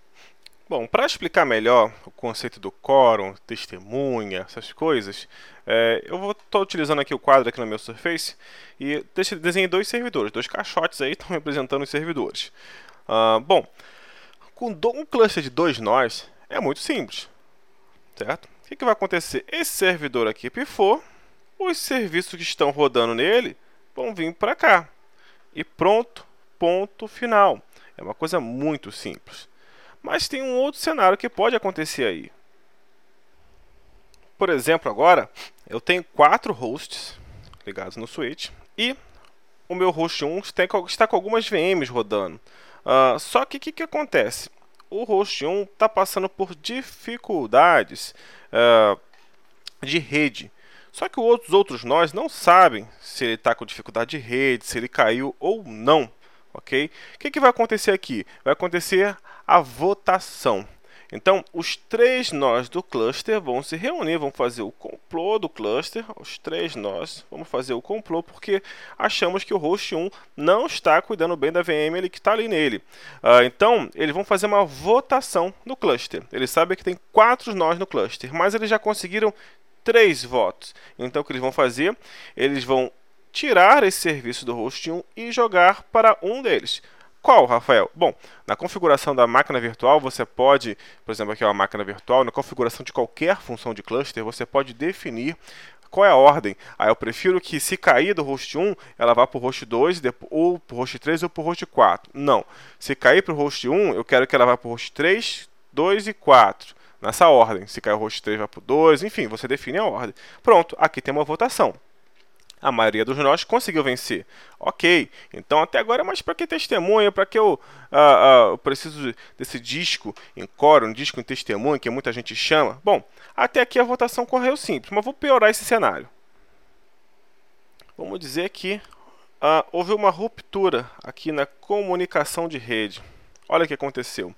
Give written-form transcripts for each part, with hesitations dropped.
Bom, para explicar melhor o conceito do quórum, testemunha, essas coisas, eu estou utilizando aqui o quadro aqui no meu Surface e desenhei dois servidores, dois caixotes aí estão representando os servidores. Bom, com um cluster de dois nós é muito simples, certo? O que vai acontecer? Esse servidor aqui pifou, os serviços que estão rodando nele vão vir para cá e pronto, ponto final. É uma coisa muito simples. Mas tem um outro cenário que pode acontecer aí. Por exemplo, agora eu tenho 4 hosts ligados no switch e o meu host 1 está com algumas VMs rodando. Só que o que acontece? O host 1 está passando por dificuldades de rede. Só que os outros nós não sabem se ele está com dificuldade de rede, se ele caiu ou não. Ok? O que vai acontecer aqui? Vai acontecer a votação. Então, os 3 nós do cluster vão se reunir, vão fazer o complô do cluster. Os 3 nós vamos fazer o complô porque achamos que o host 1 não está cuidando bem da VM que está ali nele. Então, eles vão fazer uma votação no cluster. Eles sabem que tem 4 nós no cluster, mas eles já conseguiram 3 votos. Então, o que eles vão fazer? Eles vão tirar esse serviço do host 1 e jogar para um deles. Qual, Rafael? Bom, na configuração da máquina virtual, você pode, por exemplo, aqui é uma máquina virtual, na configuração de qualquer função de cluster, você pode definir qual é a ordem. Eu prefiro que se cair do host 1, ela vá para o host 2, ou para o host 3 ou para o host 4. Não. Se cair para o host 1, eu quero que ela vá para o host 3, 2 e 4. Nessa ordem. Se cair o host 3, vai para o 2, enfim, você define a ordem. Pronto, aqui tem uma votação. A maioria dos nós conseguiu vencer. Ok, então até agora, mas para que testemunha? Para que eu preciso desse disco em core, um disco em testemunha, que muita gente chama? Bom, até aqui a votação correu simples, mas vou piorar esse cenário. Vamos dizer que houve uma ruptura aqui na comunicação de rede. Olha o que aconteceu.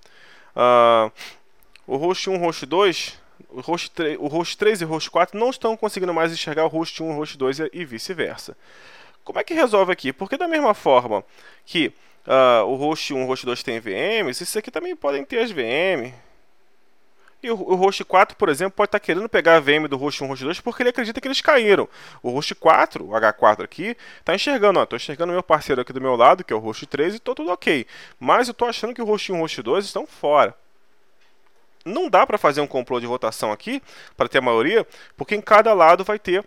O host 1 e o host 2... o host 3 e o host 4 não estão conseguindo mais enxergar o host 1 e o host 2 e vice-versa. Como é que resolve aqui? Porque da mesma forma que o host 1 e o host 2 têm VMs, esses aqui também podem ter as VM. E o host 4, por exemplo, pode estar querendo pegar a VM do host 1 e host 2 porque ele acredita que eles caíram. O host 4, o H4 aqui, está enxergando. Estou enxergando o meu parceiro aqui do meu lado, que é o host 3, e estou tudo ok. Mas eu estou achando que o host 1 e o host 2 estão fora. Não dá para fazer um complô de votação aqui, para ter a maioria, porque em cada lado vai ter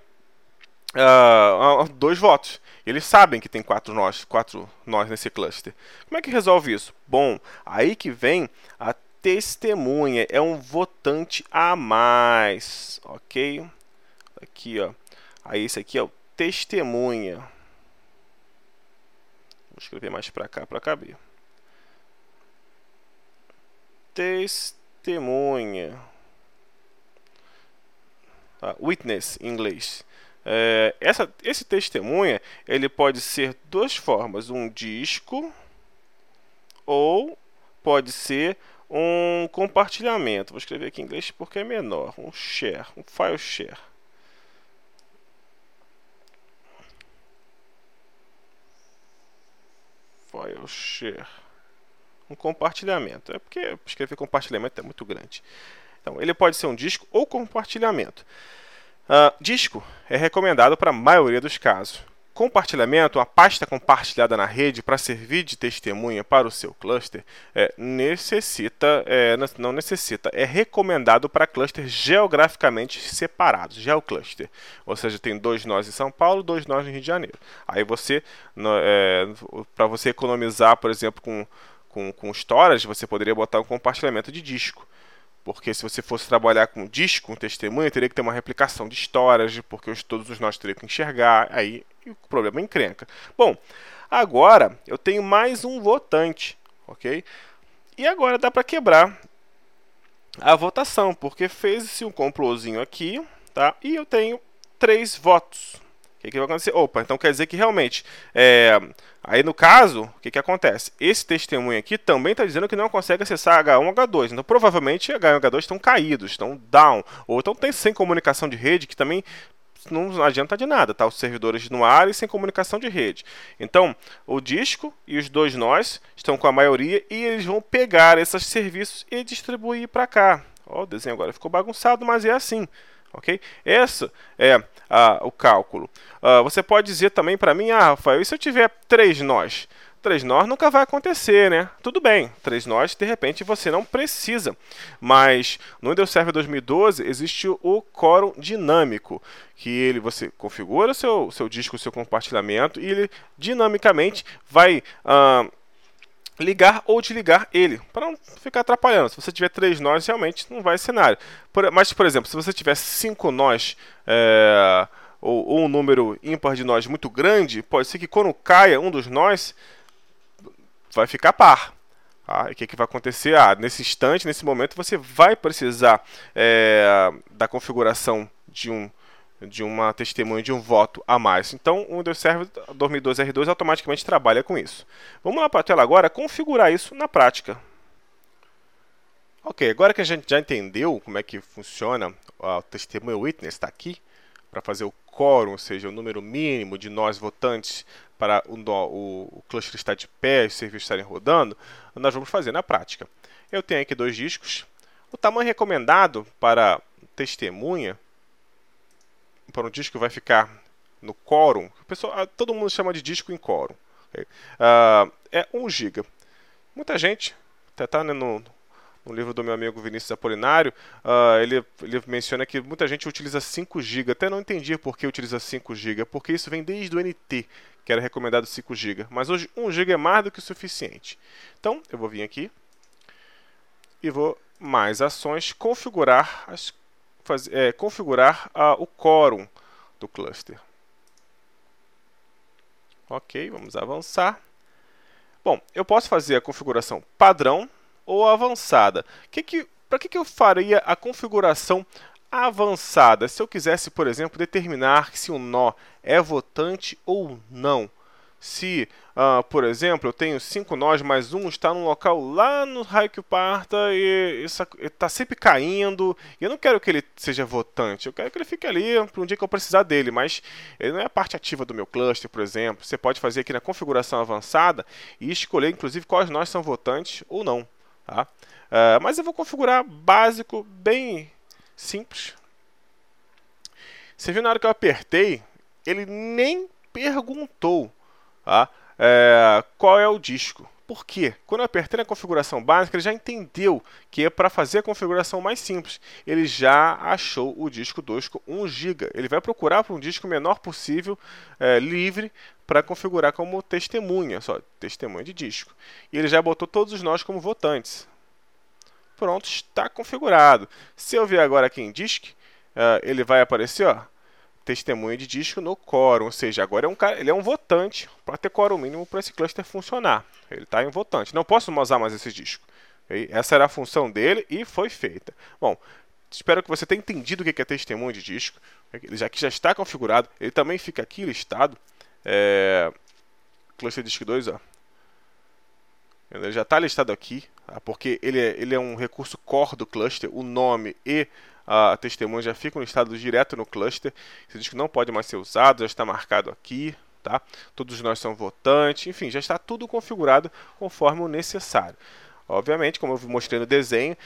2 votos. Eles sabem que tem 4 nós nesse cluster. Como é que resolve isso? Bom, aí que vem a testemunha. É um votante a mais. Ok? Aqui, ó. Aí esse aqui é o testemunha. Vou escrever mais para cá, para caber. Testemunha. Witness em inglês. Esse testemunha ele pode ser duas formas: um disco ou pode ser um compartilhamento. Vou escrever aqui em inglês porque é menor. Um share, um file share. File share. Um compartilhamento. É porque escrever compartilhamento é muito grande. Então, ele pode ser um disco ou compartilhamento. Disco é recomendado para a maioria dos casos. Compartilhamento, uma pasta compartilhada na rede para servir de testemunha para o seu cluster, não necessita, é recomendado para clusters geograficamente separados, geocluster. Ou seja, tem 2 nós em São Paulo, 2 nós no Rio de Janeiro. Aí para você economizar, por exemplo, com storage, você poderia botar um compartilhamento de disco. Porque se você fosse trabalhar com disco, com testemunha, teria que ter uma replicação de storage, porque todos os nós teriam que enxergar, aí o problema encrenca. Bom, agora eu tenho mais um votante, ok? E agora dá para quebrar a votação, porque fez-se um complôzinho aqui, tá? E eu tenho 3 votos. O que vai acontecer? Opa, então quer dizer que realmente... Aí no caso, o que acontece? Esse testemunho aqui também está dizendo que não consegue acessar H1 e H2. Então provavelmente H1 e H2 estão caídos, estão down. Ou então tem sem comunicação de rede, que também não adianta de nada, tá? Os servidores no ar e sem comunicação de rede. Então, o disco e os dois nós estão com a maioria e eles vão pegar esses serviços e distribuir para cá. Ó, o desenho agora ficou bagunçado, mas é assim. Ok? Esse é o cálculo. Você pode dizer também para mim, Rafael, e se eu tiver 3 nós? 3 nós nunca vai acontecer, né? Tudo bem, 3 nós de repente você não precisa. Mas no Windows Server 2012 existe o quórum dinâmico, que você configura seu disco, o seu compartilhamento e ele dinamicamente vai ligar ou desligar ele, para não ficar atrapalhando. Se você tiver 3 nós, realmente não vai cenário. Mas, por exemplo, se você tiver 5 nós, ou um número ímpar de nós muito grande, pode ser que quando caia um dos nós, vai ficar par. E o que vai acontecer? Nesse instante, nesse momento, você vai precisar da configuração de uma testemunha, de um voto a mais. Então, o Windows Server 2012 R2 automaticamente trabalha com isso. Vamos lá para a tela agora, configurar isso na prática. Ok, agora que a gente já entendeu como é que funciona o testemunho witness, está aqui, para fazer o quórum, ou seja, o número mínimo de nós votantes para o cluster estar de pé, os serviços estarem rodando, nós vamos fazer na prática. Eu tenho aqui 2 discos. O tamanho recomendado para testemunha, para um disco vai ficar no quórum, todo mundo chama de disco em quórum, okay? É 1 GB. Muita gente, até está no livro do meu amigo Vinícius Apolinário, ele menciona que muita gente utiliza 5 GB. Até não entendi por que utiliza 5 GB, porque isso vem desde o NT, que era recomendado 5 GB. Mas hoje 1 GB é mais do que o suficiente. Então, eu vou vir aqui e vou mais ações, configurar o quórum do cluster. Ok, vamos avançar. Bom, eu posso fazer a configuração padrão ou avançada. Para que eu faria a configuração avançada? Se eu quisesse, por exemplo, determinar se um nó é votante ou não. Se, por exemplo, eu tenho 5 nós, mas um está num local lá no raio que parta e está sempre caindo, e eu não quero que ele seja votante, eu quero que ele fique ali para um dia que eu precisar dele, mas ele não é a parte ativa do meu cluster, por exemplo. Você pode fazer aqui na configuração avançada e escolher, inclusive, quais nós são votantes ou não. Tá? Mas eu vou configurar básico, bem simples. Você viu na hora que eu apertei, ele nem perguntou qual é o disco. Por quê? Quando eu apertei na configuração básica, ele já entendeu que é para fazer a configuração mais simples. Ele já achou o disco 2 com 1 GB. Ele vai procurar por um disco menor possível, livre, para configurar como testemunha, só testemunha de disco. E ele já botou todos os nós como votantes. Pronto, está configurado. Se eu vier agora aqui em Disk, ele vai aparecer, testemunha de disco no quórum, ou seja, agora ele é um votante para ter quórum mínimo para esse cluster funcionar. Ele está em votante. Não posso usar mais esse disco. Okay? Essa era a função dele e foi feita. Bom, espero que você tenha entendido o que é testemunha de disco. Ele já está configurado. Ele também fica aqui listado. Cluster Disk 2, ele já está listado aqui, porque ele é um recurso core do cluster. O nome e a testemunha já ficam listados direto no cluster. Esse disco não pode mais ser usado, já está marcado aqui. Tá? Todos nós são votantes, enfim, já está tudo configurado conforme o necessário. Obviamente, como eu mostrei no desenho,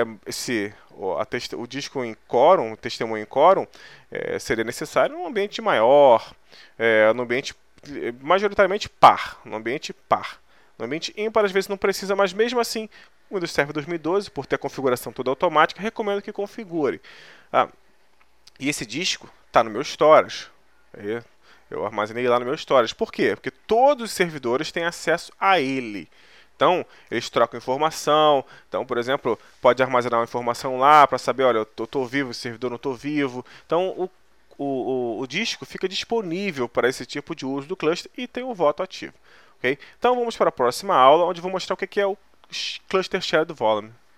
o disco em quórum, o testemunho em quórum, seria necessário num ambiente maior, num ambiente majoritariamente par, num ambiente par. No ambiente ímpar, às vezes não precisa, mas mesmo assim, o Windows Server 2012, por ter a configuração toda automática, recomendo que configure. E esse disco está no meu storage. Eu armazenei lá no meu storage. Por quê? Porque todos os servidores têm acesso a ele. Então, eles trocam informação. Então, por exemplo, pode armazenar uma informação lá para saber, olha, eu estou vivo, o servidor não estou vivo. Então, o disco fica disponível para esse tipo de uso do cluster e tem um voto ativo. Okay? Então, vamos para a próxima aula, onde vou mostrar o que é o Cluster Shared Volume.